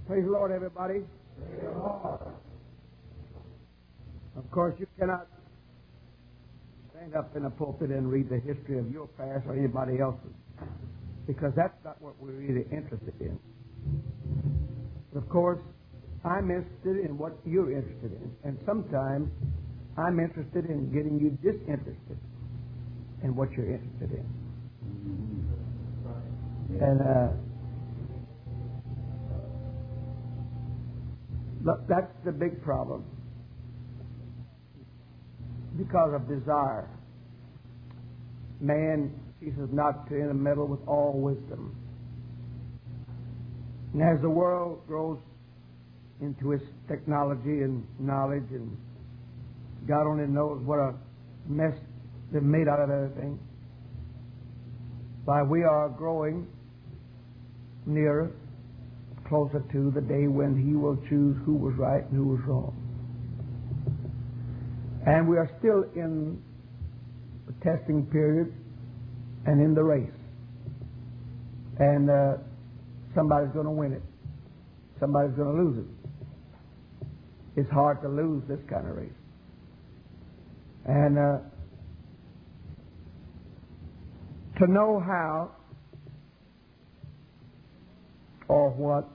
Praise the Lord, everybody. Praise the Lord. Of course, you cannot stand up in a pulpit and read the history of your past or anybody else's, because that's not what we're really interested in. But of course, I'm interested in what you're interested in, and sometimes I'm interested in getting you disinterested in what you're interested in. And that's the big problem, because of desire. Man ceases not to intermeddle with all wisdom. And as the world grows into its technology and knowledge, and God only knows what a mess they've made out of everything, why we are growing nearer, closer to the day when He will choose who was right and who was wrong. And we are still in the testing period and in the race. And somebody's going to win it. Somebody's going to lose it. It's hard to lose this kind of race. And to know how or what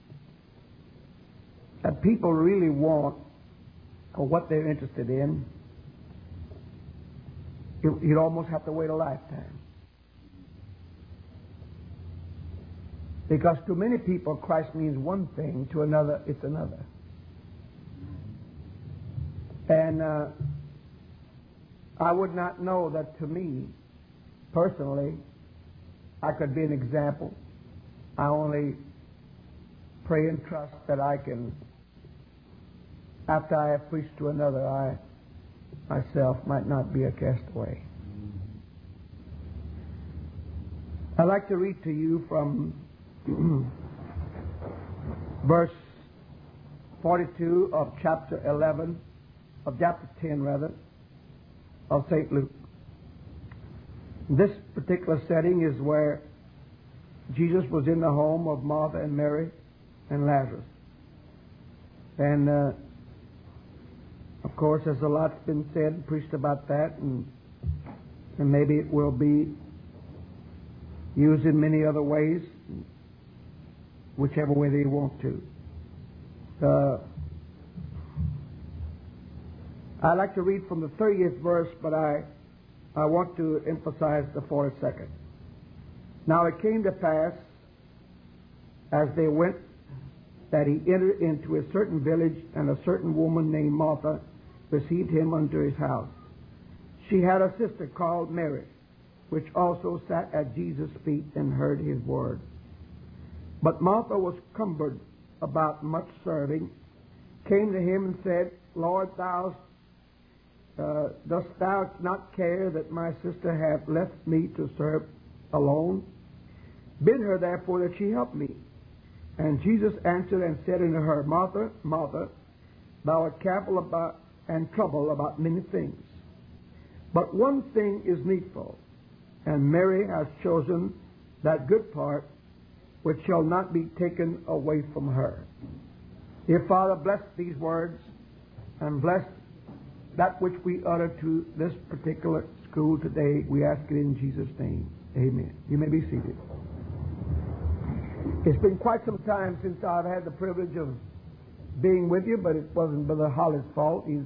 that people really want or what they're interested in, you'd almost have to wait a lifetime. Because to many people, Christ means one thing, to another, it's another. And I would not know that to me, personally, I could be an example. I only pray and trust that I can, after I have preached to another, I myself might not be a castaway. I'd like to read to you from verse 42 of chapter 10 of St. Luke. This particular setting is where Jesus was in the home of Martha and Mary and Lazarus. And of course, there's a lot's been said and preached about that, and maybe it will be used in many other ways, whichever way they want to. I'd like to read from the 30th verse, but I want to emphasize the 42nd. Now it came to pass, as they went, that he entered into a certain village, and a certain woman named Martha received him unto his house. She had a sister called Mary, which also sat at Jesus' feet and heard his word. But Martha was cumbered about much serving, came to him and said, Lord, dost thou not care that my sister hath left me to serve alone? Bid her therefore that she help me. And Jesus answered and said unto her, Martha, Martha, thou art careful about and troubled about many things. But one thing is needful, and Mary has chosen that good part, which shall not be taken away from her. Dear Father, bless these words, and bless that which we utter to this particular school today. We ask it in Jesus' name. Amen. You may be seated. It's been quite some time since I've had the privilege of being with you, but it wasn't Brother Holly's fault. He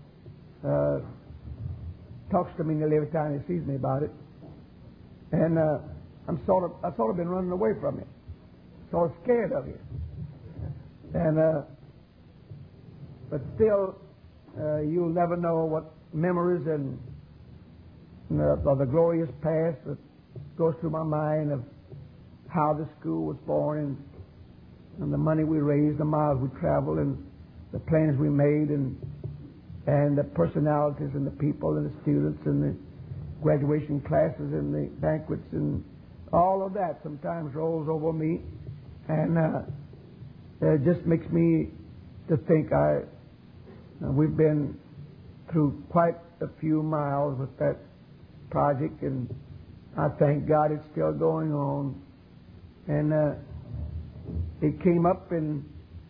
talks to me nearly every time he sees me about it, and I've sort of been running away from it, sort of scared of you, and but still, you'll never know what memories and of the glorious past that goes through my mind of how the school was born, and the money we raised, the miles we traveled, and the plans we made, and the personalities and the people and the students and the graduation classes and the banquets and all of that sometimes rolls over me, and it just makes me to think we've been through quite a few miles with that project, and I thank God it's still going on. And it came up in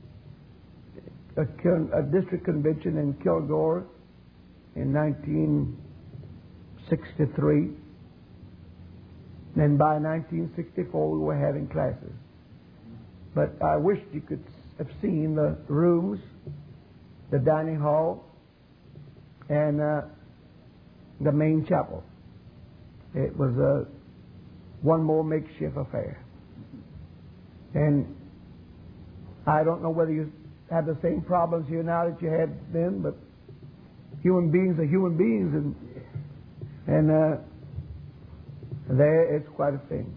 a district convention in Kilgore in 1963. And by 1964 we were having classes. But I wished you could have seen the rooms, the dining hall, and the main chapel. It was one more makeshift affair. And I don't know whether you have the same problems here now that you had then, but human beings are human beings, and there it's quite a thing.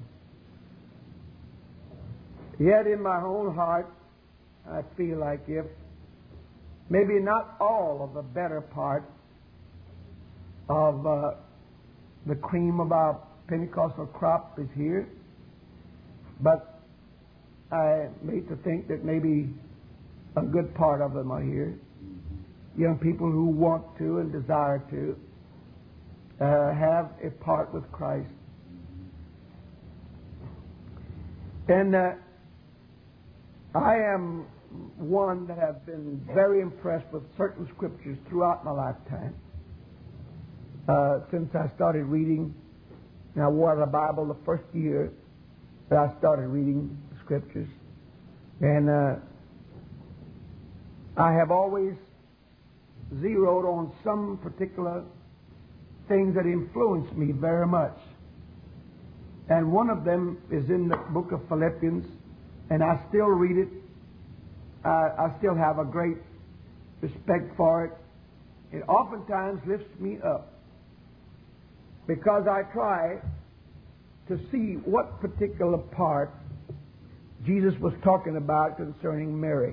Yet in my own heart, I feel like if maybe not all of the better part of the cream of our Pentecostal crop is here, but I made to think that maybe a good part of them are here. Young people who want to and desire to have a part with Christ. And I am one that have been very impressed with certain scriptures throughout my lifetime. Since I started reading, and I wore the Bible the first year that I started reading scriptures. And I have always zeroed on some particular things that influenced me very much. And one of them is in the book of Philippians, and I still read it. I still have a great respect for it. It oftentimes lifts me up because I try to see what particular part Jesus was talking about concerning Mary.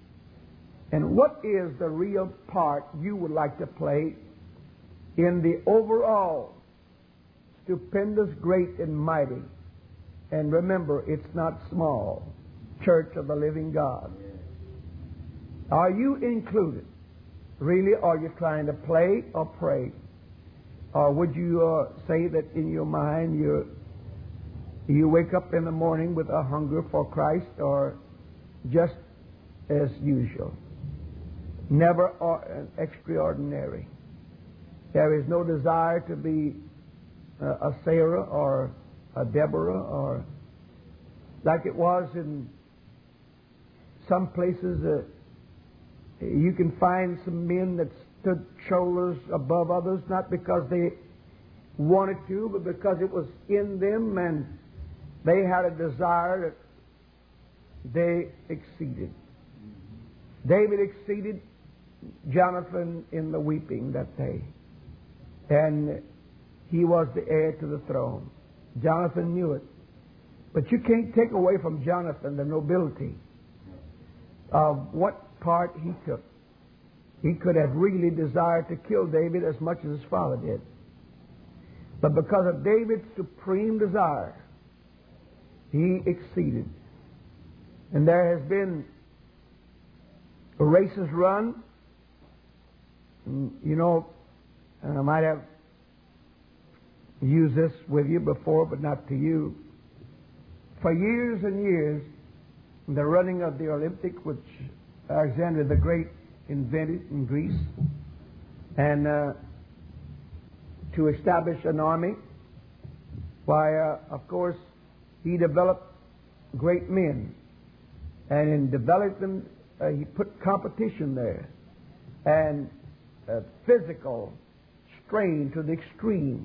And what is the real part you would like to play in the overall stupendous, great, and mighty, and remember, it's not small, Church of the Living God? Are you included? Really, are you trying to play or pray? Or would you say that in your mind you wake up in the morning with a hunger for Christ, or just as usual? Never extraordinary. There is no desire to be a Sarah or a Deborah, or like it was in some places. You can find some men that stood shoulders above others, not because they wanted to, but because it was in them, and they had a desire that they exceeded. David exceeded Jonathan in the weeping that day, and he was the heir to the throne. Jonathan knew it. But you can't take away from Jonathan the nobility of what part he took. He could have really desired to kill David as much as his father did. But because of David's supreme desire, he exceeded. And there has been races run. You know, and I might have used this with you before, but not to you. For years and years, the running of the Olympic, which Alexander the Great invented in Greece, and to establish an army, why, of course, he developed great men. And in developing them, he put competition there, and physical strain to the extreme.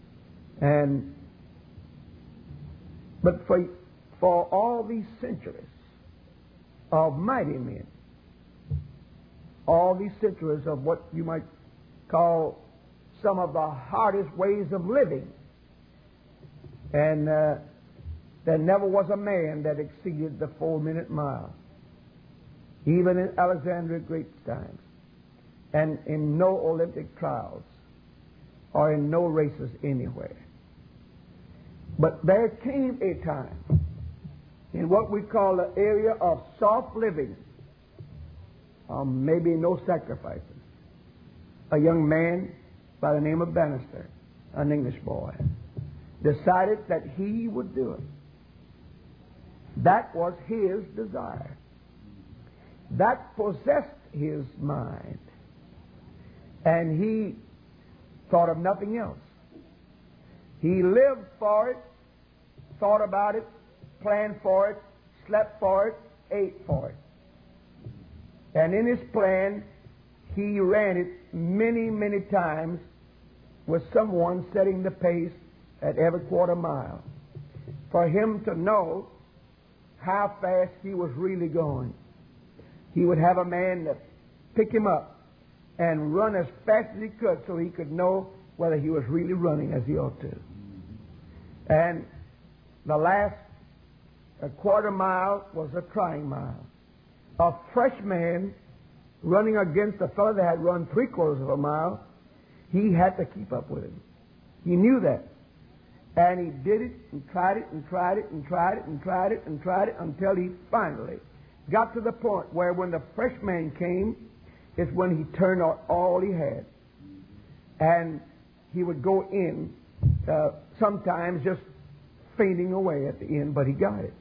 But for all these centuries of mighty men, all these centuries of what you might call some of the hardest ways of living, and there never was a man that exceeded the 4-minute mile, even in Alexander the Great's times, and in no Olympic trials or in no races anywhere. But there came a time in what we call the area of soft living, maybe no sacrifices. A young man by the name of Bannister, an English boy, decided that he would do it. That was his desire. That possessed his mind. And he thought of nothing else. He lived for it, thought about it, planned for it, slept for it, ate for it. And in his plan, he ran it many, many times with someone setting the pace at every quarter mile for him to know how fast he was really going. He would have a man that pick him up and run as fast as he could so he could know whether he was really running as he ought to. And the last quarter mile was a trying mile. A fresh man running against a fellow that had run 3/4 of a mile, he had to keep up with him. He knew that. And he did it and tried it and tried it and tried it and tried it and tried it until he finally got to the point where when the fresh man came, it's when he turned out all he had. And he would go in, sometimes just fainting away at the end, but he got it.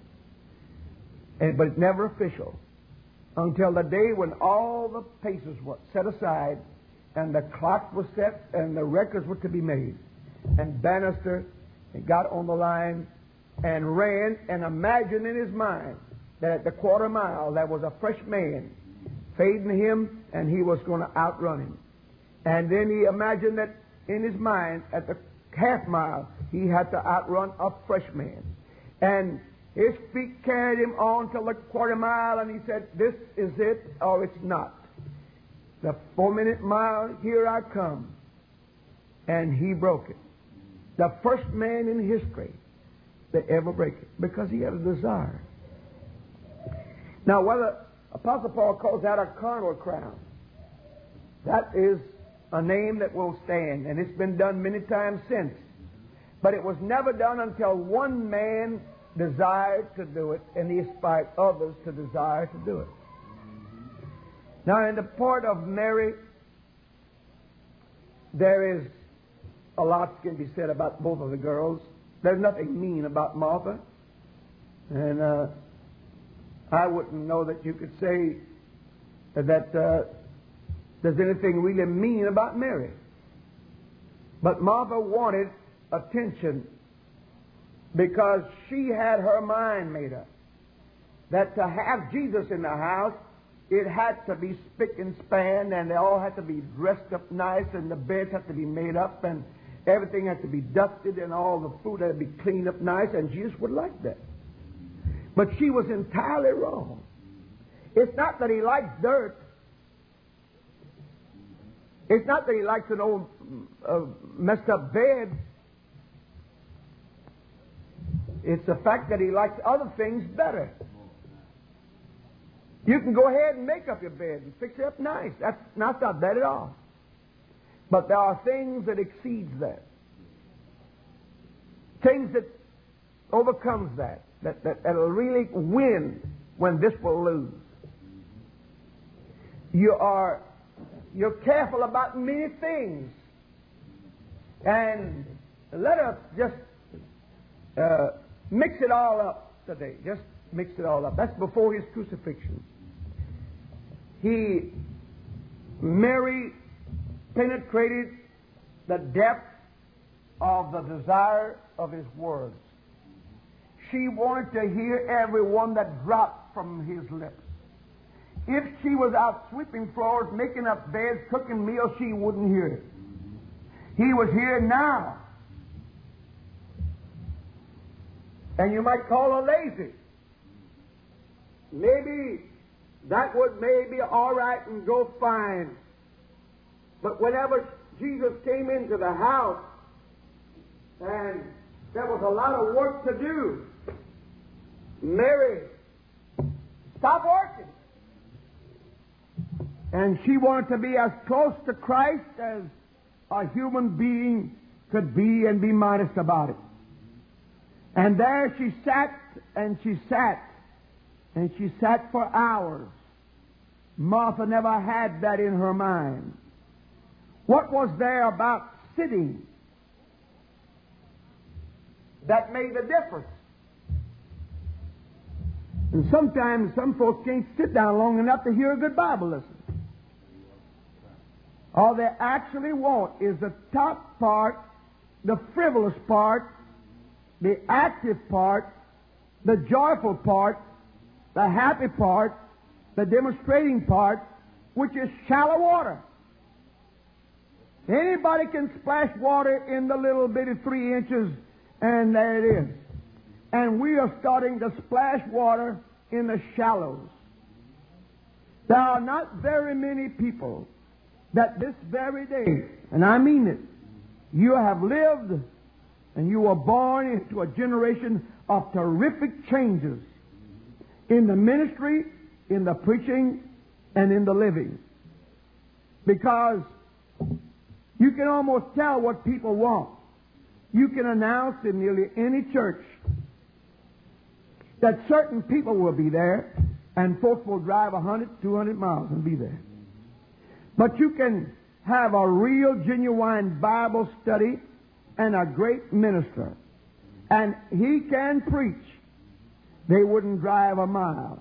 But it's never official until the day when all the paces were set aside and the clock was set and the records were to be made. And Bannister got on the line and ran and imagined in his mind that at the quarter mile there was a fresh man fading him and he was going to outrun him. And then he imagined that in his mind at the half mile he had to outrun a fresh man. And his feet carried him on till the quarter mile, and he said, "This is it or it's not. The 4-minute mile, here I come." And he broke it. The first man in history that ever break it, because he had a desire. Now, whether Apostle Paul calls that a carnal crown, that is a name that will stand, and it's been done many times since. But it was never done until one man desired to do it, and he inspired others to desire to do it. Now, in the part of Mary, there is a lot can be said about both of the girls. There's nothing mean about Martha, and I wouldn't know that you could say that there's anything really mean about Mary. But Martha wanted attention because she had her mind made up that to have Jesus in the house, it had to be spick and span, and they all had to be dressed up nice, and the beds had to be made up, and everything had to be dusted, and all the food had to be cleaned up nice, and Jesus would like that. But she was entirely wrong. It's not that he likes dirt. It's not that he likes an old messed up bed. It's the fact that he likes other things better. You can go ahead and make up your bed and fix it up nice. That's not bad at all. But there are things that exceeds that. Things that overcomes that'll really win when this will lose. You're careful about many things. And let us just mix it all up today. Just mix it all up. That's before his crucifixion. Mary penetrated the depth of the desire of his words. She wanted to hear every one that dropped from his lips. If she was out sweeping floors, making up beds, cooking meals, she wouldn't hear it. He was here now. And you might call her lazy. Maybe that would maybe all right and go fine. But whenever Jesus came into the house and there was a lot of work to do, Mary stopped working. And she wanted to be as close to Christ as a human being could be and be modest about it. And there she sat and she sat and she sat for hours. Martha never had that in her mind. What was there about sitting that made the difference? And sometimes some folks can't sit down long enough to hear a good Bible lesson. All they actually want is the top part, the frivolous part, the active part, the joyful part, the happy part, the demonstrating part, which is shallow water. Anybody can splash water in the little bitty 3 inches, and there it is. And we are starting to splash water in the shallows. There are not very many people that this very day, and I mean it, you have lived and you were born into a generation of terrific changes in the ministry, in the preaching, and in the living. Because you can almost tell what people want. You can announce in nearly any church that certain people will be there, and folks will drive 100, 200 miles and be there. But you can have a real, genuine Bible study and a great minister, and he can preach. They wouldn't drive a mile.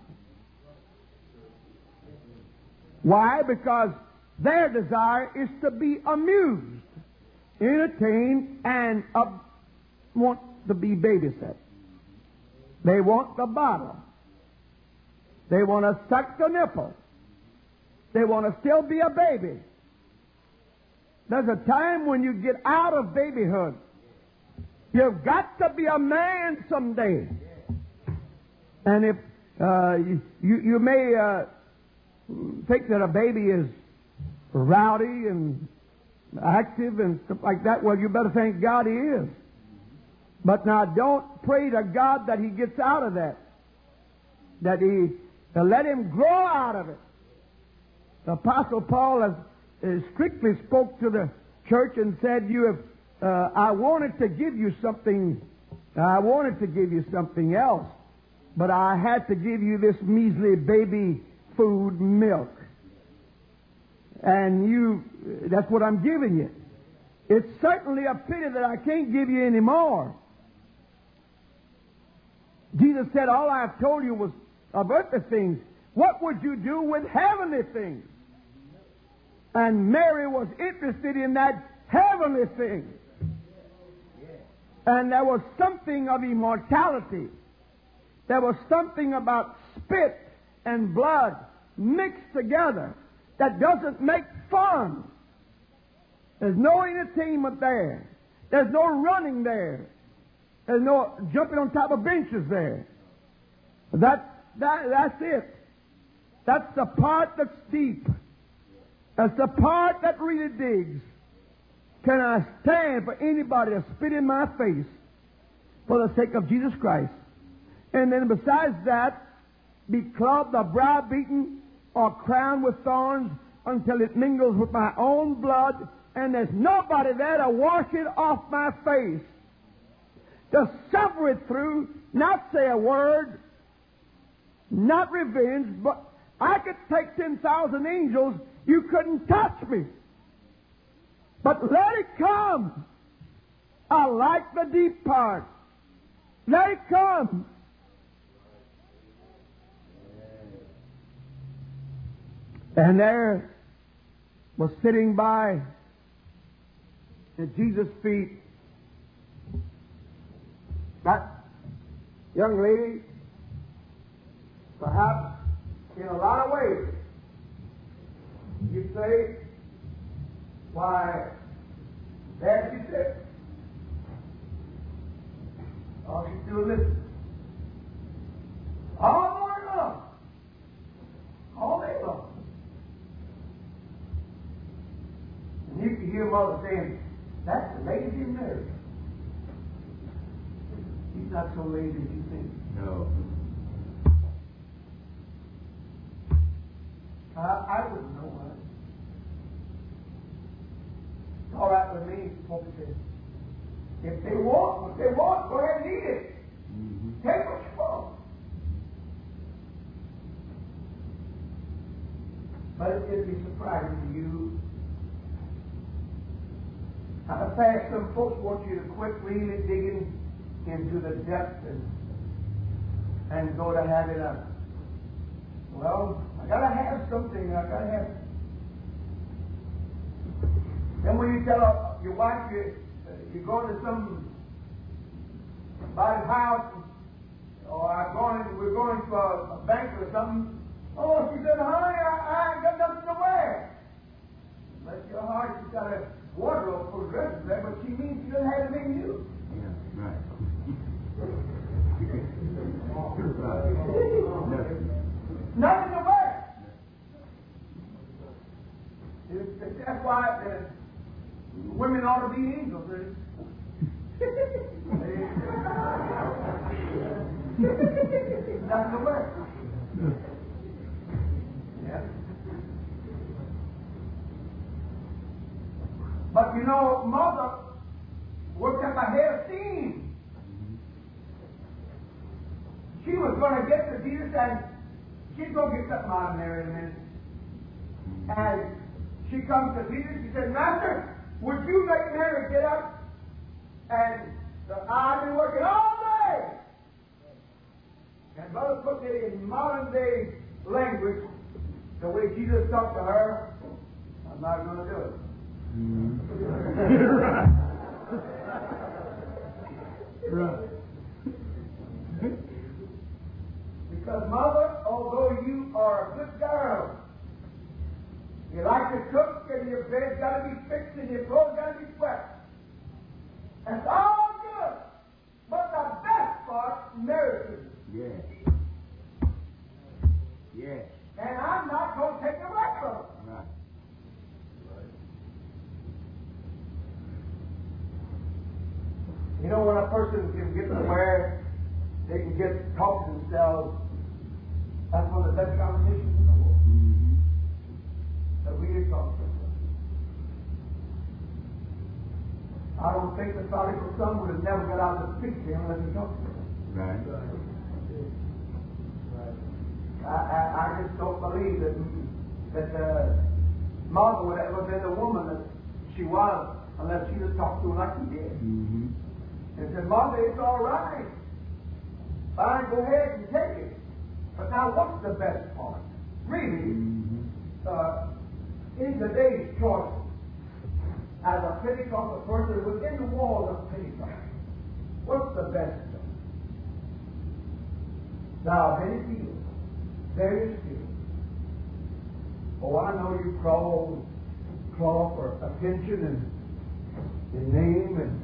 Why? Because their desire is to be amused, entertained, and want to be babysat. They want the bottle. They want to suck the nipple. They want to still be a baby. There's a time when you get out of babyhood. You've got to be a man someday. And if you may think that a baby is rowdy and active and stuff like that, well, you better thank God he is. But now don't pray to God that he gets out of that. That he let him grow out of it. The Apostle Paul has strictly spoke to the church and said, I wanted to give you something. I wanted to give you something else, but I had to give you this measly baby food milk. And that's what I'm giving you. It's certainly a pity that I can't give you any more. Jesus said, all I've told you was of earthly things. What would you do with heavenly things? And Mary was interested in that heavenly thing. And there was something of immortality. There was something about spit and blood mixed together that doesn't make fun. There's no entertainment there. There's no running there. There's no jumping on top of benches there. That's it. That's the part that's deep. That's the part that really digs. Can I stand for anybody to spit in my face for the sake of Jesus Christ? And then besides that, be clubbed or browbeaten or crowned with thorns until it mingles with my own blood, and there's nobody there to wash it off my face. To suffer it through, not say a word, not revenge, but I could take 10,000 angels, you couldn't touch me. But let it come. I like the deep part. Let it come. And there was sitting by at Jesus' feet that young lady, perhaps in a lot of ways, you say, why, there she sits. All she's doing this. All morning long. All day long. And you can hear Mother saying, that's lazy Mary. He's not so lazy as you think. No. I wouldn't know what. All right with me, folks said. If they want, go ahead and eat it. Mm-hmm. Take what you want. But it'd be surprising to you how fast some folks want you to quit really digging into the depths and and go to having a, well, I got to have something. I got to have. Then when you tell your wife you go to somebody's house, or we're going to a banquet or something. Oh, she said, honey, I ain't got nothing to wear. Bless your heart, she's got a wardrobe full of dresses there, but she means she doesn't have anything new. Yeah, right. Nothing to wear. That's why women ought to be angels. Nothing to wear. Yeah. But you know, Mother worked up a hair steam. She was going to get to Jesus and she's going to get something out of there in a minute. And she comes to Jesus, she said, Master, would you make Mary get up? And I've been working all day. And Brother put it in modern day language, the way Jesus talked to her, I'm not going to do it. Right. Because, Mother, although you are a good girl, you like to cook and your bed's got to be fixed and your clothes got to be swept. That's all good. But the best part, marriage. Yes. Yes. And I'm not going to take it away from it. Right. You know, when a person can get to where they can get talk to themselves, that's one of the best conversations in the world. That we can talk to themselves. I don't think the prodigal son would have never got out to speak to him unless he talked to him. Right. I just don't believe that Martha would ever been the woman that she was unless she just talked to her like he did. Mm-hmm. And said, Martha, it's all right. Fine, go ahead and take it. But now, what's the best part? Really, in today's choice, as a Pentecostal person within the walls of Pentecost, what's the best thing? Now, many people, various people. Oh, I know you crawl for attention and name, and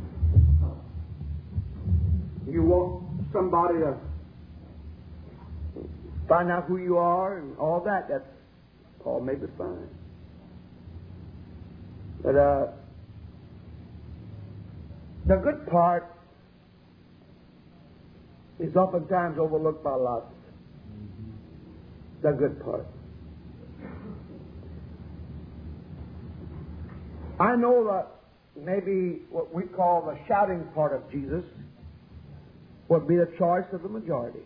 you want somebody to find out who you are and all that. That's all maybe fine. But the good part is oftentimes overlooked by lots. The good part. I know that maybe what we call the shouting part of Jesus would be the choice of the majority.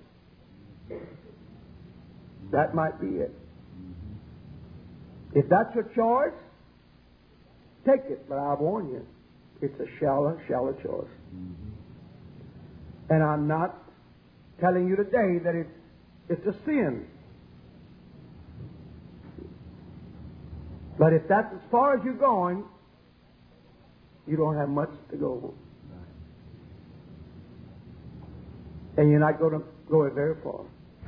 That might be it. If that's your choice, take it. But I warn you, it's a shallow choice. And I'm not telling you today that it's a sin. But if that's as far as you're going, you don't have much to go on. And you're not going to go it very far.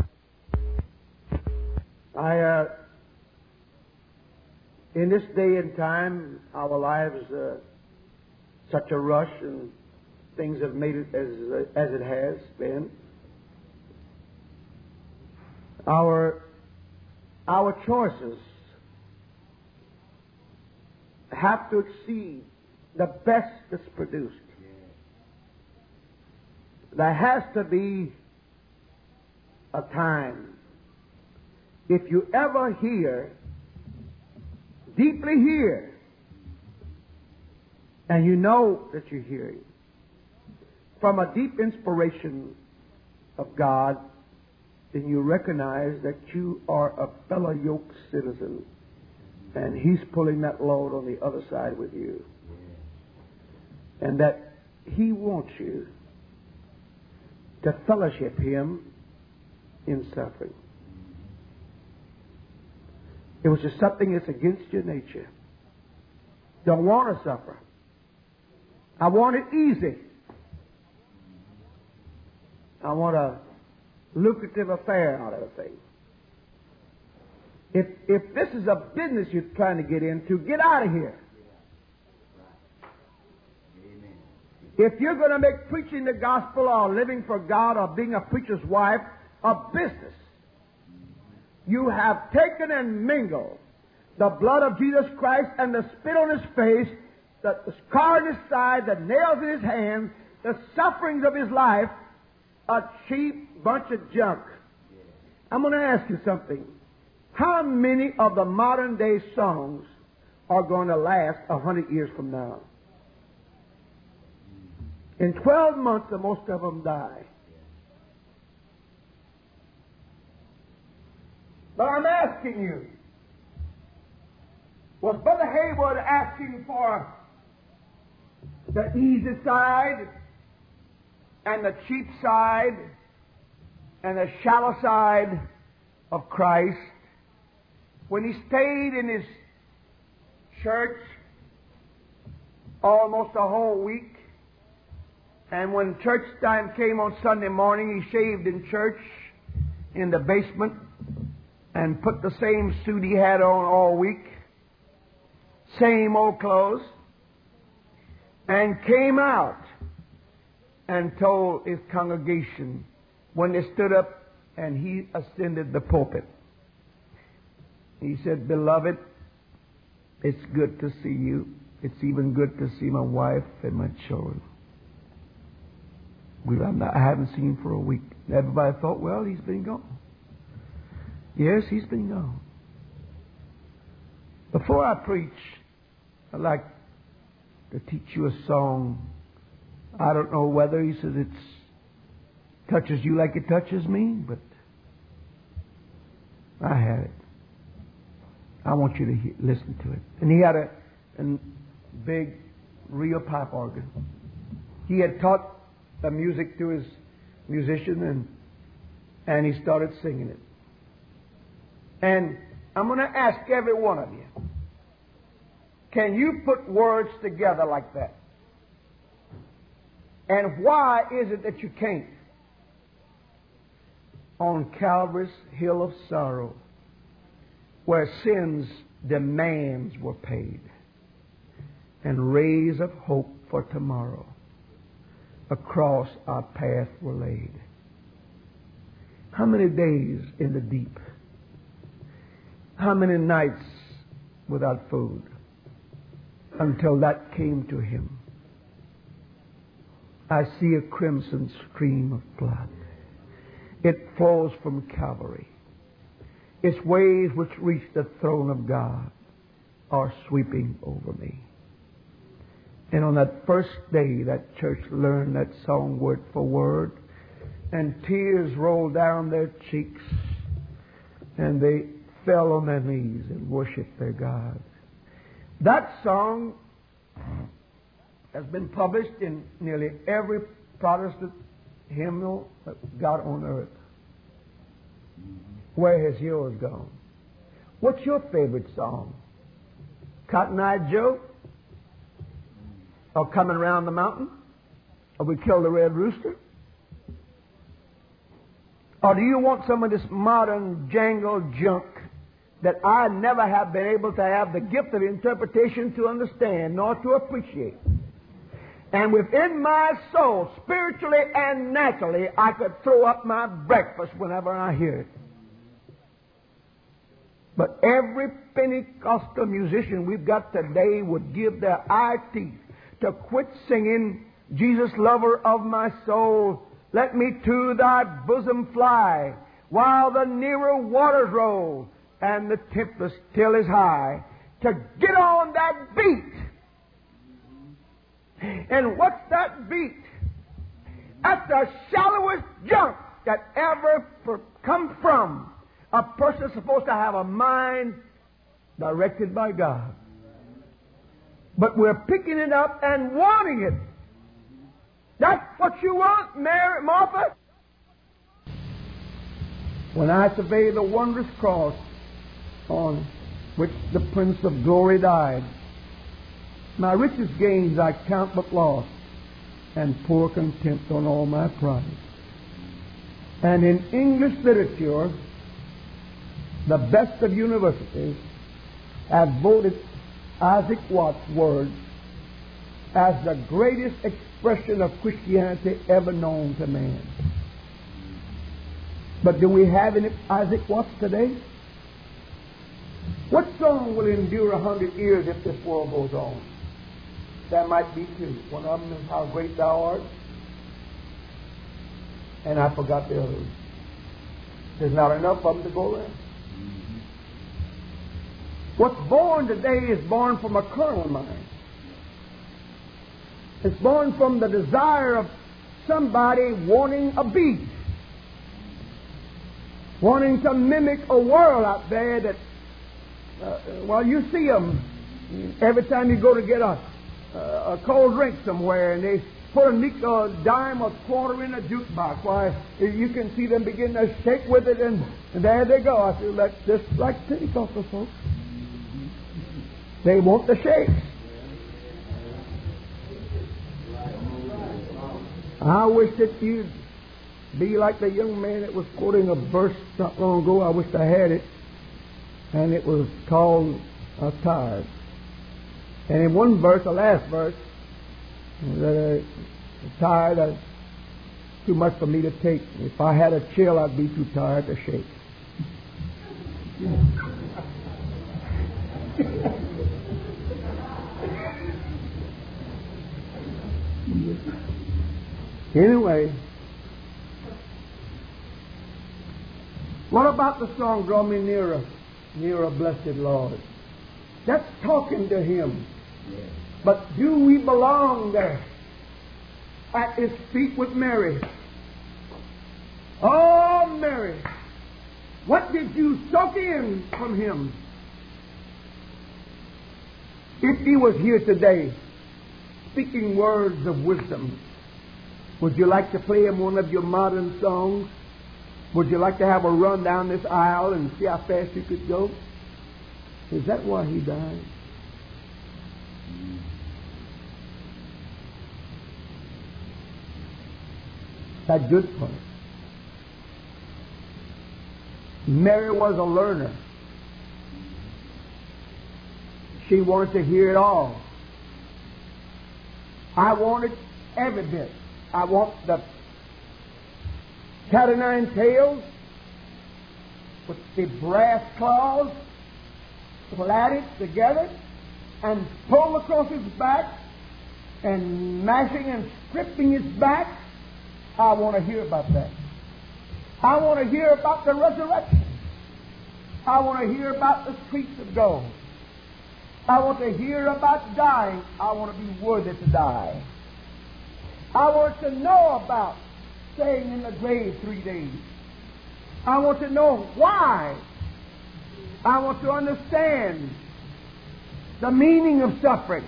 In this day and time, our lives such a rush, and things have made it as it has been. Our choices have to exceed the best that's produced. There has to be a time. If you ever hear, deeply hear, and you know that you're hearing from a deep inspiration of God, then you recognize that you are a fellow yoke citizen, and He's pulling that load on the other side with you. And that He wants you to fellowship Him in suffering. It was just something that's against your nature. Don't want to suffer. I want it easy. I want a lucrative affair out of the thing. If this is a business you're trying to get into, get out of here. If you're going to make preaching the gospel or living for God or being a preacher's wife a business, you have taken and mingled the blood of Jesus Christ and the spit on His face, the scar on His side, the nails in His hands, the sufferings of His life, a cheap bunch of junk. I'm going to ask you something. How many of the modern day songs are going to last 100 years from now? In 12 months, the most of them die. But I'm asking you, was Brother Haywood asking for the easy side and the cheap side and the shallow side of Christ when he stayed in his church almost a whole week? And when church time came on Sunday morning, he shaved in church in the basement and put the same suit he had on all week, same old clothes, and came out and told his congregation when they stood up and he ascended the pulpit. He said, "Beloved, it's good to see you. It's even good to see my wife and my children. I haven't seen him for a week." Everybody thought, well, he's been gone. Yes, he's been gone. Before I preach, I'd like to teach you a song. I don't know whether, he says, it touches you like it touches me, but I had it. I want you to listen to it. And he had a big real pipe organ. He had taught the music to his musician, and he started singing it. And I'm going to ask every one of you, can you put words together like that? And why is it that you can't? On Calvary's hill of sorrow, where sin's demands were paid, and rays of hope for tomorrow across our path were laid. How many days in the deep? How many nights without food? Until that came to him. I see a crimson stream of blood. It flows from Calvary. Its waves which reach the throne of God are sweeping over me. And on that first day, that church learned that song word for word, and tears rolled down their cheeks, and they fell on their knees and worshiped their God. That song has been published in nearly every Protestant hymnal that got on earth. Where has yours gone? What's your favorite song? Cotton-Eyed Joe? Or Coming Around the Mountain? Or We Killed the Red Rooster? Or do you want some of this modern jangled junk that I never have been able to have the gift of interpretation to understand nor to appreciate? And within my soul, spiritually and naturally, I could throw up my breakfast whenever I hear it. But every Pentecostal musician we've got today would give their eye teeth to quit singing, "Jesus, lover of my soul, let me to thy bosom fly, while the nearer waters roll, and the tempest still is high," to get on that beat. And what's that beat? That's the shallowest junk that ever come from a person supposed to have a mind directed by God. But we're picking it up and wanting it. That's what you want, Mary, Martha? When I survey the wondrous cross on which the Prince of Glory died, my richest gains I count but loss, and pour contempt on all my pride. And in English literature, the best of universities have voted Isaac Watts' words as the greatest expression of Christianity ever known to man. But do we have any Isaac Watts today? What song will endure 100 years if this world goes on? There might be two. One of them is How Great Thou Art, and I forgot the other. There's not enough of them to go around. What's born today is born from a carnal mind. It's born from the desire of somebody wanting a beat, wanting to mimic a world out there that, well, you see them every time you go to get a cold drink somewhere, and they put a nickel, a dime, a quarter in a jukebox. Why, you can see them begin to shake with it, and there they go. I feel that's just like Pentecostal folks. They want the shakes. I wish that you'd be like the young man that was quoting a verse not long ago. I wish I had it. And it was called Tired. And in one verse, the last verse, tired, too much for me to take. If I had a chill, I'd be too tired to shake. Anyway, what about the song, Draw Me Nearer, Nearer, Blessed Lord? That's talking to Him. But do we belong there at His feet with Mary? Oh, Mary, what did you soak in from Him? If He was here today, speaking words of wisdom, would you like to play Him one of your modern songs? Would you like to have a run down this aisle and see how fast you could go? Is that why He died? That good part. Mary was a learner. She wanted to hear it all. I wanted every bit. I want the cat o' nine tails with the brass claws plaited together and pulled across his back and mashing and stripping his back. I want to hear about that. I want to hear about the resurrection. I want to hear about the streets of gold. I want to hear about dying. I want to be worthy to die. I want to know about staying in the grave 3 days. I want to know why. I want to understand the meaning of suffering.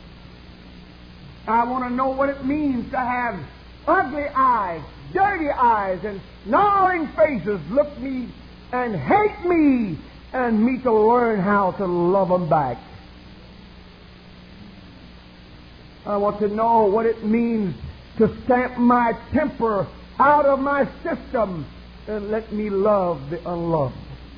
I want to know what it means to have ugly eyes, dirty eyes, and snarling faces look me and hate me, and me to learn how to love them back. I want to know what it means to stamp my temper out of my system and let me love the unloved.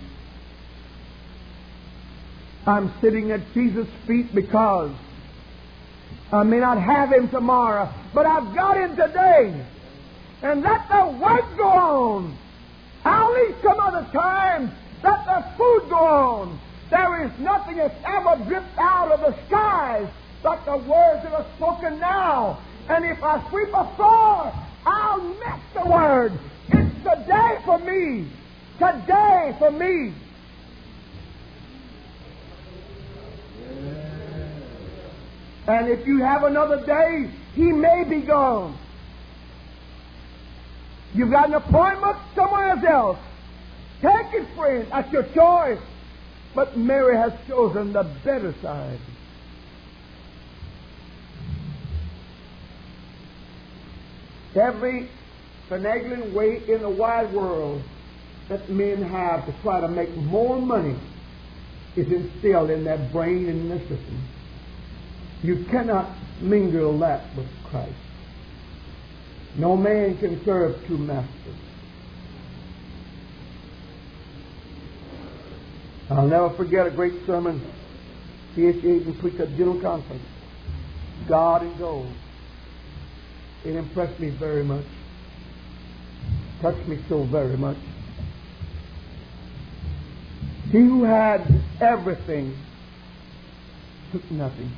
I'm sitting at Jesus' feet because I may not have Him tomorrow, but I've got Him today. And let the work go on. I'll leave some other time. Let the food go on. There is nothing that's ever dripped out of the skies like the words that are spoken now. And if I sweep a floor, I'll miss the word. It's today for me. Today for me. And if you have another day, He may be gone. You've got an appointment somewhere else. Take it, friend. That's your choice. But Mary has chosen the better side. Every finagling way in the wide world that men have to try to make more money is instilled in their brain and in their system. You cannot mingle that with Christ. No man can serve two masters. I'll never forget a great sermon C.H. Aiken preached at General Conference, God and Gold. It impressed me very much. Touched me so very much. He who had everything took nothing.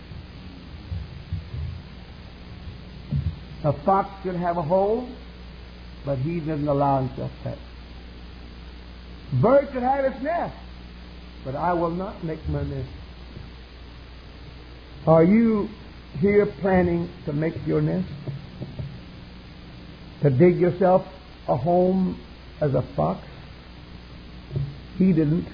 A fox could have a hole, but he didn't allow himself that. Bird could have its nest, but I will not make my nest. Are you here planning to make your nest? To dig yourself a home as a fox? He didn't.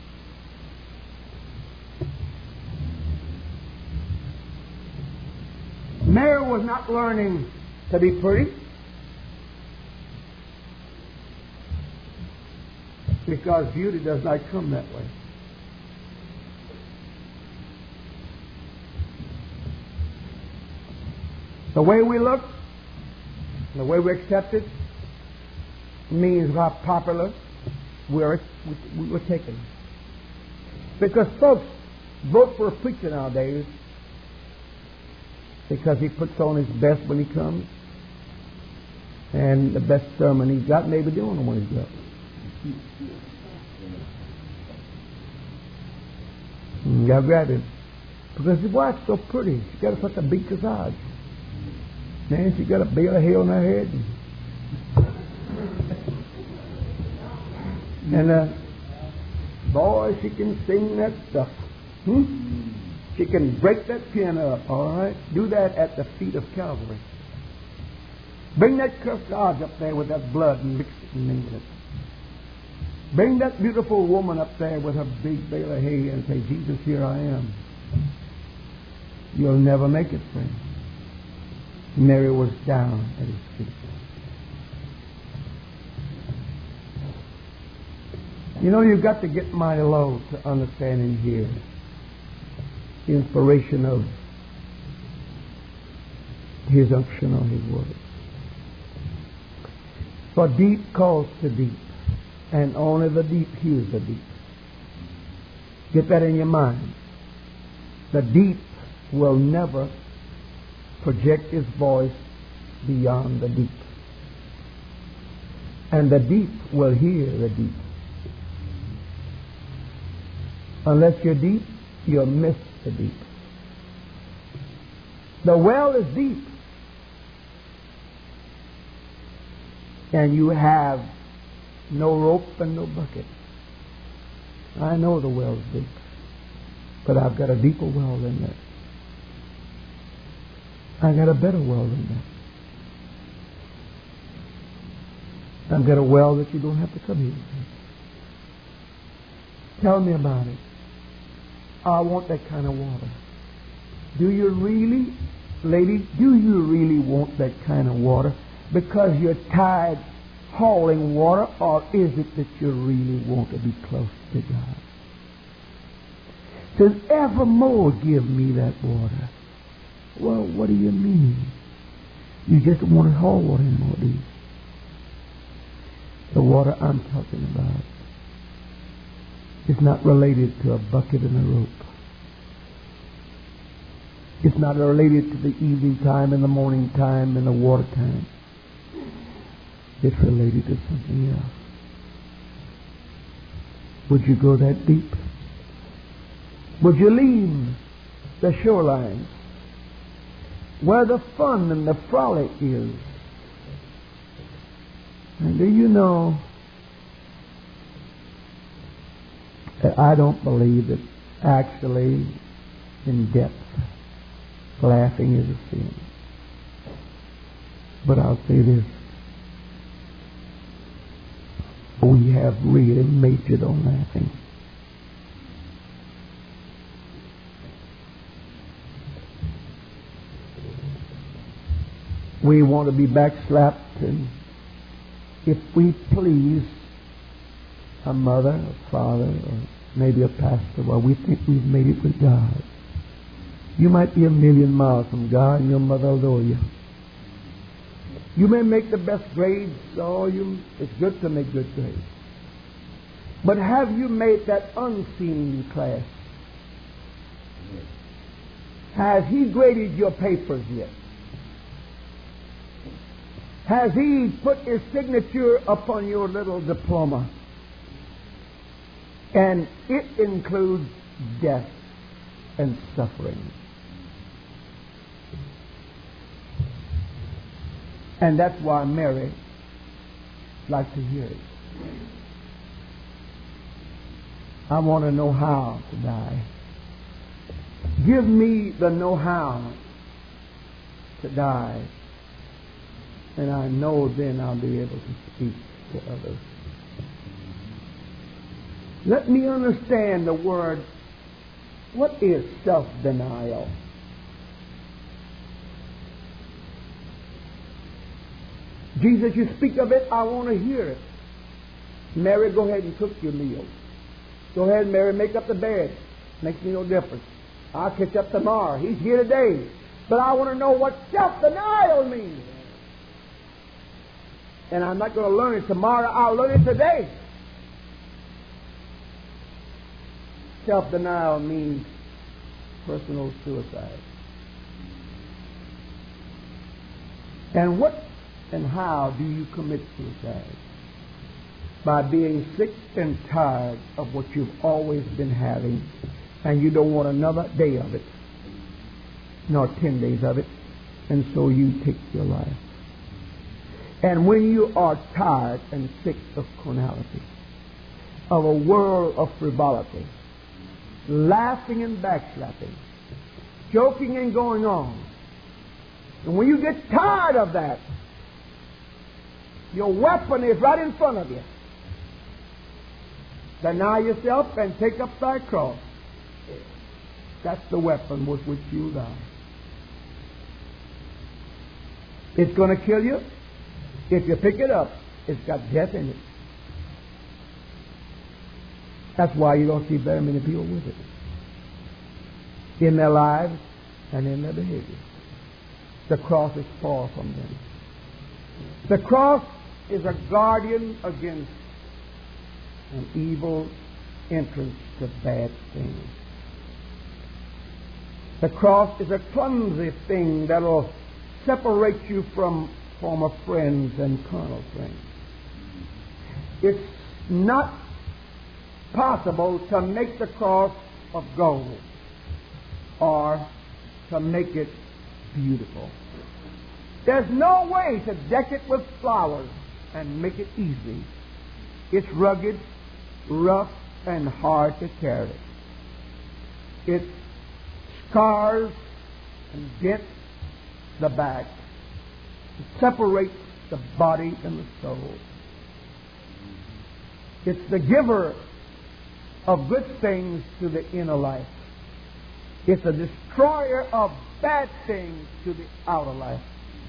Mary was not learning to be pretty, because beauty does not come that way. The way we look, the way we accept it, means how popular we're taken. Because folks vote for a preacher nowadays because he puts on his best when he comes, and the best sermon he's got, maybe the only one he's got. You got to grab him because his wife's so pretty. She got such a big visage. Man, she got a bale of hair on her head. And boy, she can sing that stuff. She can break that piano up, all right? Do that at the feet of Calvary. Bring that cursed God up there with that blood and mix it and mingle it. Bring that beautiful woman up there with her big bale of hay and say, Jesus, here I am. You'll never make it, friend. Mary was down at his feet. You know, you've got to get mighty low to understand and hear the inspiration of His unction or His word. For deep calls to deep, and only the deep hears the deep. Get that in your mind. The deep will never project its voice beyond the deep. And the deep will hear the deep. Unless you're deep, you'll miss the deep. The well is deep, and you have no rope and no bucket. I know the well's deep, but I've got a deeper well than that. I got a better well than that. I've got a well that you don't have to come here. Tell me about it. I want that kind of water. Do you really, lady, do you really want that kind of water because you're tired hauling water, or is it that you really want to be close to God? It says, evermore give me that water. Well, what do you mean? You just don't want to haul water anymore, do you? The water I'm talking about is not related to a bucket and a rope. It's not related to the evening time and the morning time and the water time. It's related to something else. Would you go that deep? Would you leave the shoreline where the fun and the frolic is? And do you know that I don't believe that actually in depth laughing is a sin. But I'll say this. We have really majored on laughing. We want to be backslapped, and if we please, a mother, a father, or maybe a pastor, well, we think we've made it with God. You might be 1,000,000 miles from God, and your mother will know you. You may make the best grades, it's good to make good grades. But have you made that unseen class? Has he graded your papers yet? Has he put his signature upon your little diploma? And it includes death and suffering. And that's why Mary liked to hear it. I want to know how to die. Give me the know-how to die. And I know then I'll be able to speak to others. Let me understand the word. What is self-denial? Jesus, you speak of it, I want to hear it. Mary, go ahead and cook your meal. Go ahead, Mary, make up the bed. Makes me no difference. I'll catch up tomorrow. He's here today. But I want to know what self-denial means. And I'm not going to learn it tomorrow. I'll learn it today. Self-denial means personal suicide. And what and how do you commit suicide? By being sick and tired of what you've always been having, and you don't want another day of it, nor 10 days of it, and so you take your life. And when you are tired and sick of carnality, of a world of frivolity, laughing and backslapping, joking and going on, and when you get tired of that, your weapon is right in front of you. Deny yourself and take up thy cross. That's the weapon with which you die. It's going to kill you. If you pick it up, it's got death in it. That's why you don't see very many people with it in their lives and in their behavior. The cross is far from them. The cross is a guardian against an evil entrance to bad things. The cross is a clumsy thing that will separate you from former friends and carnal friends. It's not possible to make the cross of gold or to make it beautiful. There's no way to deck it with flowers and make it easy. It's rugged, rough, and hard to carry. It scars and dents the back. It separates the body and the soul. It's the giver of good things to the inner life. It's a destroyer of bad things to the outer life.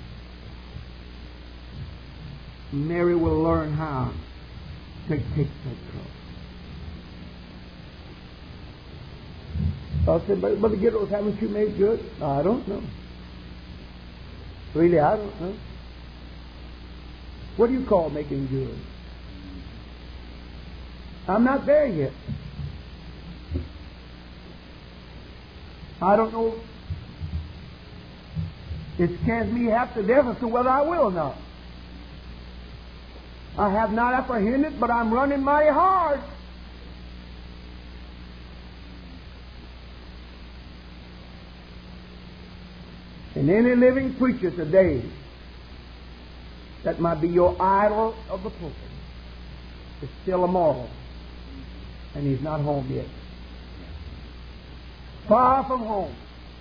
Mary will learn how to take that cross. I said, Brother Giddos, haven't you made good? I don't know. Really, I don't know. What do you call making good? I'm not there yet. I don't know. It scares me half to death as to whether I will or not. I have not apprehended, but I'm running mighty hard. And any living preacher today that might be your idol of the pulpit is still immoral, and he's not home yet. Far from home.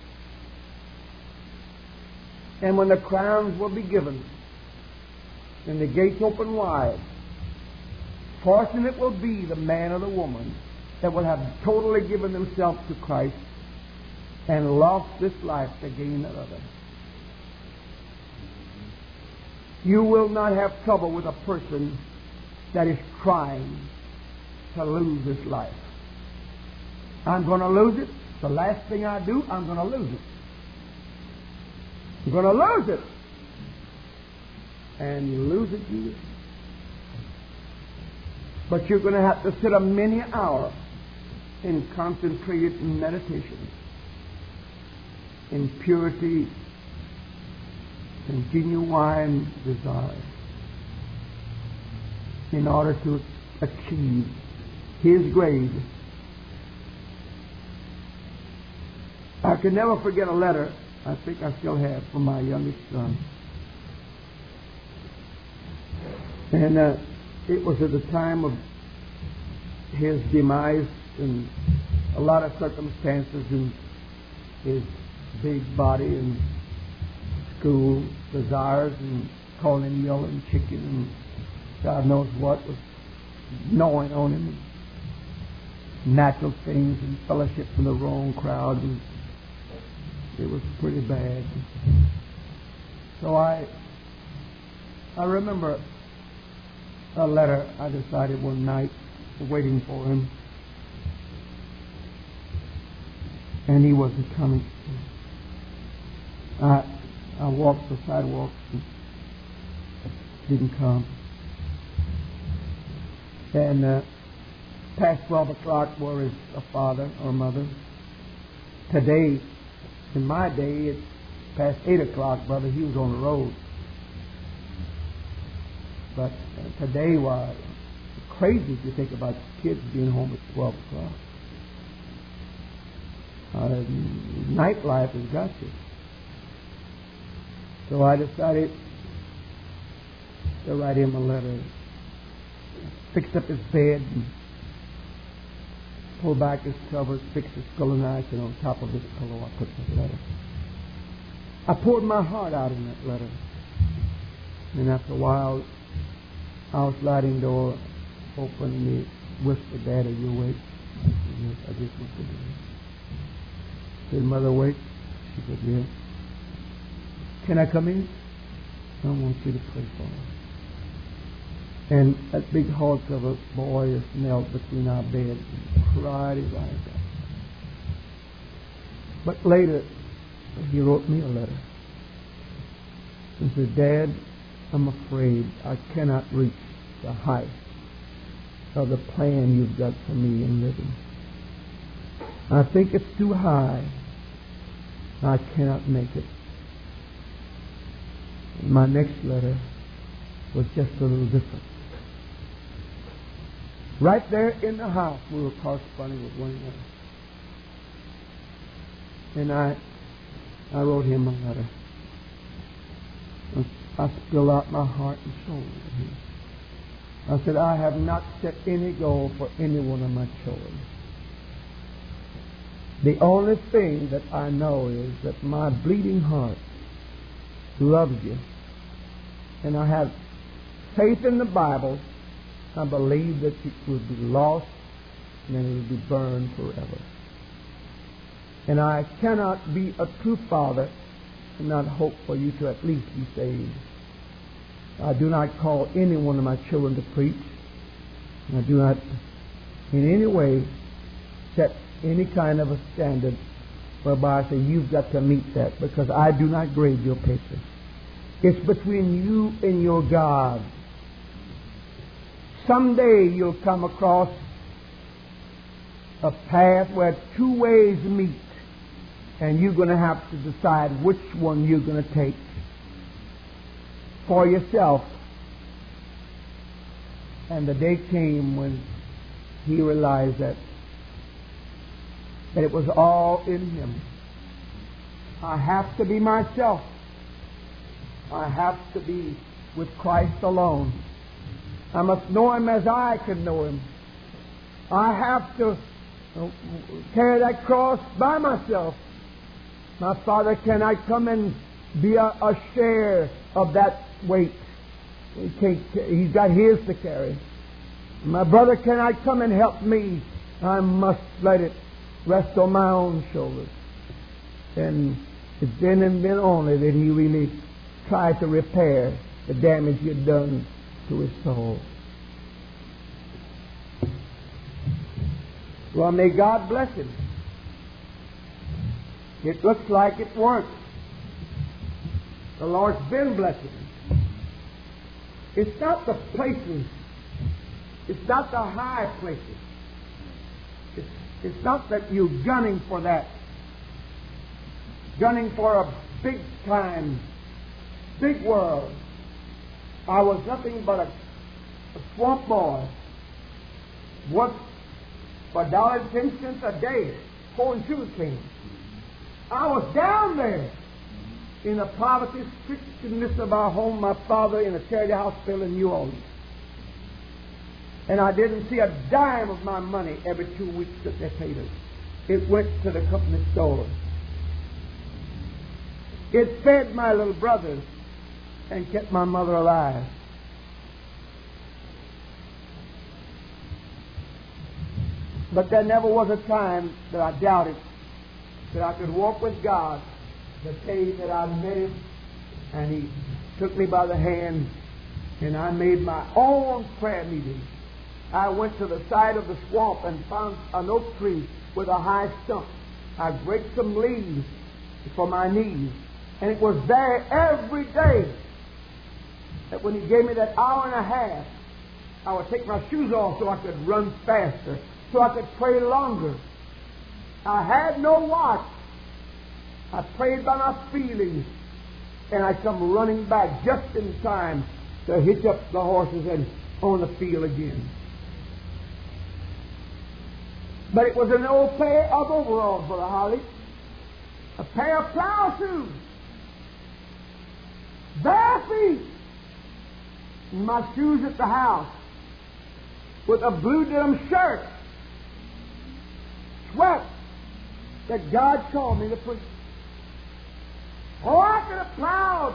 And when the crowns will be given and the gates open wide, fortunate will be the man or the woman that will have totally given themselves to Christ and lost this life to gain another. You will not have trouble with a person that is crying to lose this life. I'm going to lose it. The last thing I do, I'm going to lose it. I'm going to lose it. And you lose it, you will. But you're going to have to sit a many hour in concentrated meditation, in purity and genuine desire, in order to achieve His grade. I can never forget a letter I think I still have from my youngest son. And it was at the time of his demise and a lot of circumstances in his big body and school desires and calling meal and chicken and God knows what was gnawing on him. Natural things and fellowship in the wrong crowd. And it was pretty bad. So I remember a letter I decided one night, waiting for him, and he wasn't coming. I walked the sidewalk and didn't come. And past 12 o'clock, where is a father or mother? Today, in my day, it's past 8 o'clock, brother. He was on the road. But today was crazy to think about kids being home at 12 o'clock. Nightlife has got you. So I decided to write him a letter. Fixed up his bed and pulled back his covers, fixed his pillow nice, and on top of his pillow I put the letter. I poured my heart out in that letter. And after a while, our sliding door opened and he whispered, "Dad, are you awake?" I said, "Yes, I just went to bed." I said, "Mother awake?" She said, "Yes." "Can I come in?" "I want you to pray for her." And that big hulk of a boy is knelt between our beds and cried his eyes out. But later, he wrote me a letter and said, "Dad, I'm afraid I cannot reach the height of the plan you've got for me in living. I think it's too high. I cannot make it." And my next letter was just a little different. Right there in the house, we were corresponding with one another. And I wrote him a letter. I spilled out my heart and soul to him. I said, "I have not set any goal for any one of my children. The only thing that I know is that my bleeding heart loves you. And I have faith in the Bible. I believe that it will be lost and then it will be burned forever. And I cannot be a true father and not hope for you to at least be saved. I do not call any one of my children to preach. I do not in any way set any kind of a standard whereby I say you've got to meet that, because I do not grade your papers. It's between you and your God. Someday you'll come across a path where two ways meet, and you're going to have to decide which one you're going to take for yourself. And the day came when he realized that it was all in him. I have to be myself. I have to be with Christ alone. I must know Him as I can know Him. I have to carry that cross by myself. My Father cannot come and be a share of that weight. He's got His to carry. My brother cannot come and help me. I must let it rest on my own shoulders. And it's then and then only that he really tried to repair the damage he had done to his soul. Well, may God bless him. It looks like it works. The Lord's been blessing him. It's not the places. It's not the high places. It's not that you're gunning for that. Gunning for a big time, big world. I was nothing but a swamp boy. Worked for $1.10 a day, pulling sugar cane. I was down there in the poverty strickenness of our home, my father in a charity hospital in New Orleans. And I didn't see a dime of my money every 2 weeks that they paid us. It went to the company store. It fed my little brothers and kept my mother alive. But there never was a time that I doubted that I could walk with God the day that I met Him, and He took me by the hand, and I made my own prayer meeting. I went to the side of the swamp and found an oak tree with a high stump. I break some leaves for my knees, and it was there every day that when He gave me that hour and a half, I would take my shoes off so I could run faster, so I could pray longer. I had no watch. I prayed by my feelings, and I come running back just in time to hitch up the horses and on the field again. But it was an old pair of overalls, Brother Holly, a pair of plow shoes, bare feet, and my shoes at the house, with a blue denim shirt, sweat that God called me to preach. Oh, I could have plowed.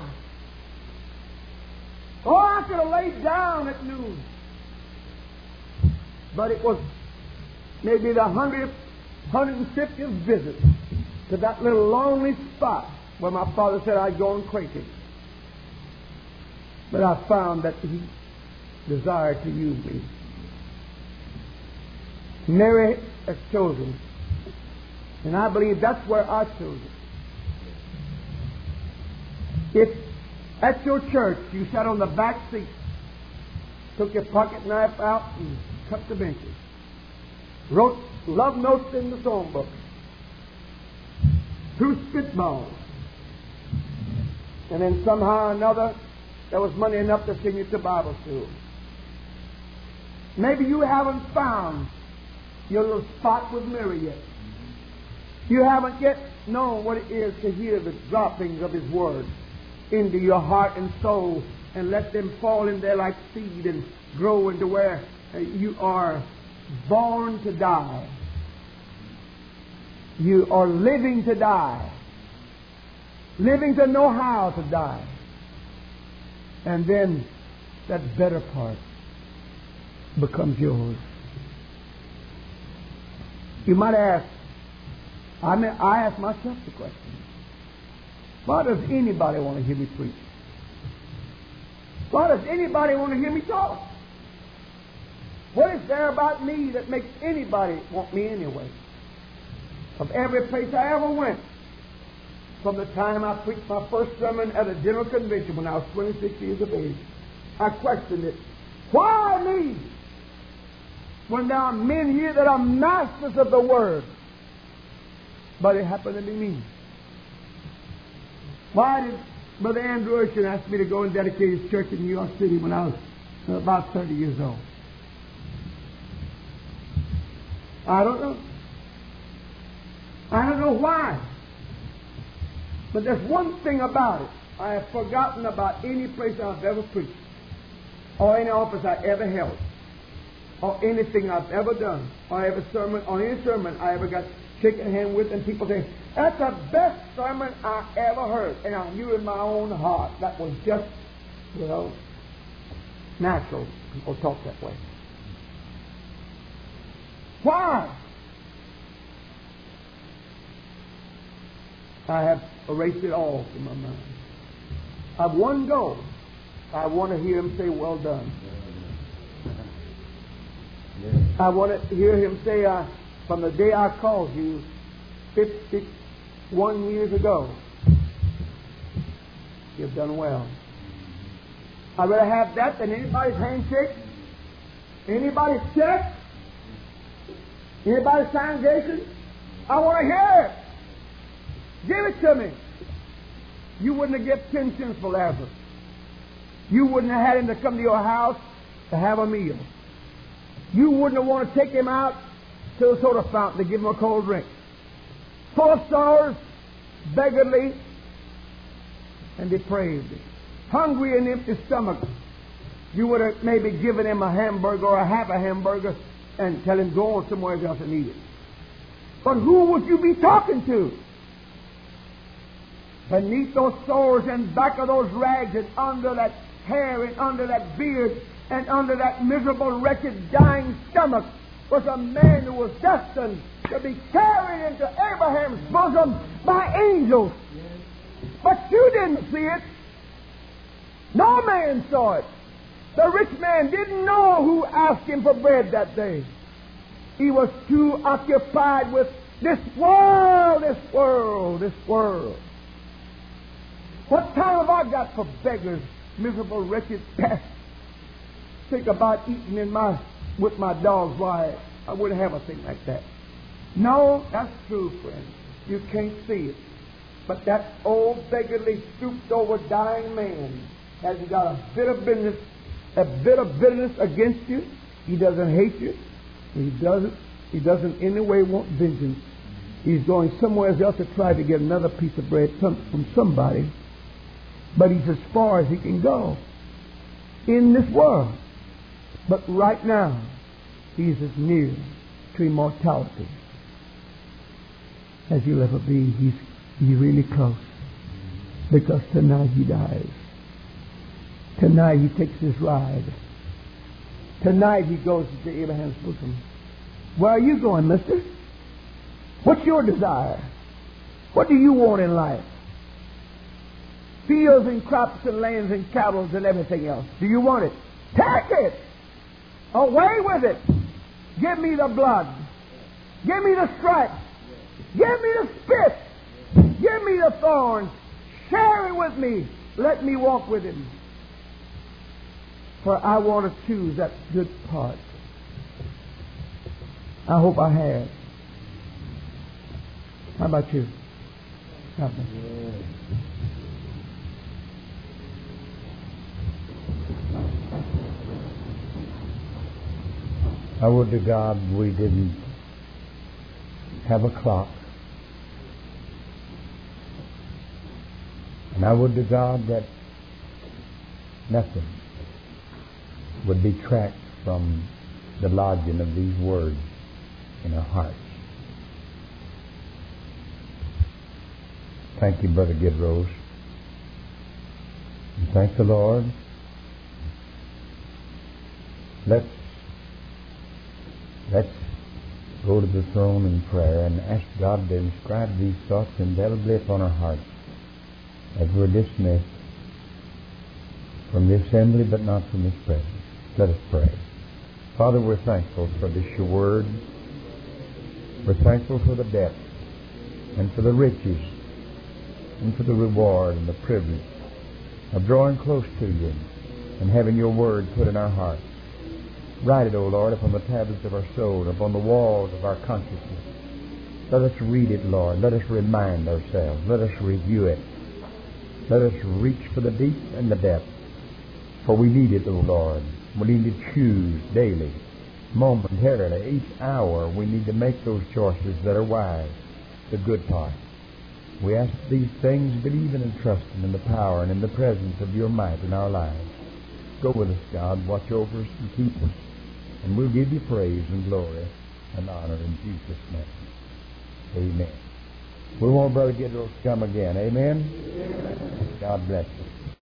Oh, I could have laid down at noon. But it was maybe the 150th visit to that little lonely spot where my father said I'd go and crazy. But I found that He desired to use me. Mary has chosen, and I believe that's where I chose it. If at your church you sat on the back seat, took your pocket knife out and cut the benches, wrote love notes in the songbook, threw spitballs, and then somehow or another there was money enough to send you to Bible school. Maybe you haven't found your little spot with Mary yet. You haven't yet known what it is to hear the droppings of His Word into your heart and soul and let them fall in there like seed and grow into where you are born to die. You are living to die. Living to know how to die. And then that better part becomes yours. You might ask, I ask myself the question, why does anybody want to hear me preach? Why does anybody want to hear me talk? What is there about me that makes anybody want me anyway? Of every place I ever went, from the time I preached my first sermon at a general convention when I was 26 years of age, I questioned it. Why me? When there are men here that are masters of the Word. But it happened to be me. Why did Brother Andrew Urshan ask me to go and dedicate his church in New York City when I was about 30 years old? I don't know. I don't know why. But there's one thing about it. I have forgotten about any place I've ever preached, or any office I ever held, or anything I've ever done, or any sermon I ever got shaking hand with, and people say, that's the best sermon I ever heard. And I knew in my own heart that was just, natural. People talk that way. Why? I have erased it all from my mind. I've one goal. I want to hear Him say, well done. I want to hear Him say, from the day I called you 51 years ago, you've done well. I'd rather have that than anybody's handshake, anybody's check, anybody's congregation. I want to hear it. Give it to me. You wouldn't have given 10 cents for Lazarus. You wouldn't have had him to come to your house to have a meal. You wouldn't have wanted to take him out to the soda fountain to give him a cold drink. Full of sorrows, beggarly, and depraved. Hungry and empty stomach. You would have maybe given him a hamburger or a half a hamburger and tell him go on somewhere else and eat it. But who would you be talking to? Beneath those sores and back of those rags and under that hair and under that beard and under that miserable, wretched, dying stomach was a man who was destined to be carried into Abraham's bosom by angels. But you didn't see it. No man saw it. The rich man didn't know who asked him for bread that day. He was too occupied with this world, this world, this world. What time have I got for beggars, miserable, wretched pests? Think about eating with my dogs. Why, I wouldn't have a thing like that. No, that's true, friend. You can't see it. But that old beggarly, stooped over dying man hasn't got a bit of bitterness against you. He doesn't hate you. He doesn't in any way want vengeance. He's going somewhere else to try to get another piece of bread from somebody. But he's as far as he can go in this world. But right now, he's as near to immortality as you'll ever be. He's really close. Because tonight he dies. Tonight he takes his ride. Tonight he goes to Abraham's bosom. Where are you going, mister? What's your desire? What do you want in life? Fields and crops and lands and cattle and everything else. Do you want it? Take it! Away with it! Give me the blood. Give me the stripes. Give me the spit. Give me the thorns. Share it with me. Let me walk with him. For I want to choose that good part. I hope I have. How about you? God bless you. I would to God we didn't have a clock. And I would to God that nothing would detract from the lodging of these words in our hearts. Thank you, Brother Gidrose. And thank the Lord. Let's go to the throne in prayer and ask God to inscribe these thoughts indelibly upon our hearts as we're dismissed from the assembly, but not from His presence. Let us pray. Father, we're thankful for this your word. We're thankful for the depth and for the riches and for the reward and the privilege of drawing close to you and having your word put in our hearts. Write it, O Lord, upon the tablets of our soul, upon the walls of our consciousness. Let us read it, Lord. Let us remind ourselves. Let us review it. Let us reach for the deep and the depth. For we need it, O Lord. We need to choose daily, momentarily, each hour. We need to make those choices that are wise, the good part. We ask these things, believing and trusting in the power and in the presence of your might in our lives. Go with us, God. Watch over us and keep us. And we'll give you praise and glory and honor in Jesus' name. Amen. We want Brother Gidrose to come again. Amen? Amen. God bless you.